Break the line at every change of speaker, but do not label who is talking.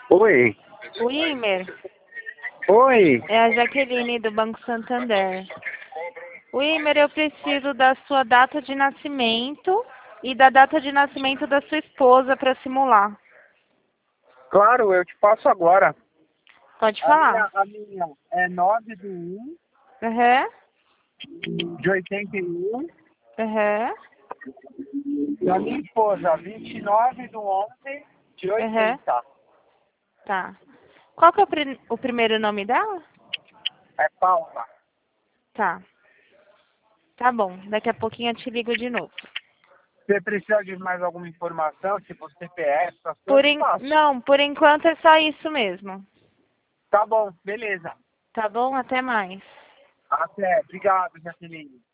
Oi.
Wilmer,
Oi.
é a Jaqueline do Banco Santander. Wilmer, eu preciso da sua data de nascimento e da data de nascimento da sua esposa para simular.
Claro, eu te passo agora.
Pode
A
falar.
minha é 9 de 1
Aham,
de 81.
aham,
E a minha esposa, 29 de 11 de
aham.
80.
Tá. Qual que é o primeiro nome dela?
É Paula.
Tá. Tá bom. Daqui a pouquinho eu te ligo de novo.
Você precisa de mais alguma informação, tipo CPF, essas coisas? Faço.
Não, por enquanto é só isso mesmo.
Tá bom, beleza.
Tá bom? Até mais.
Até. Obrigado, Jaqueline.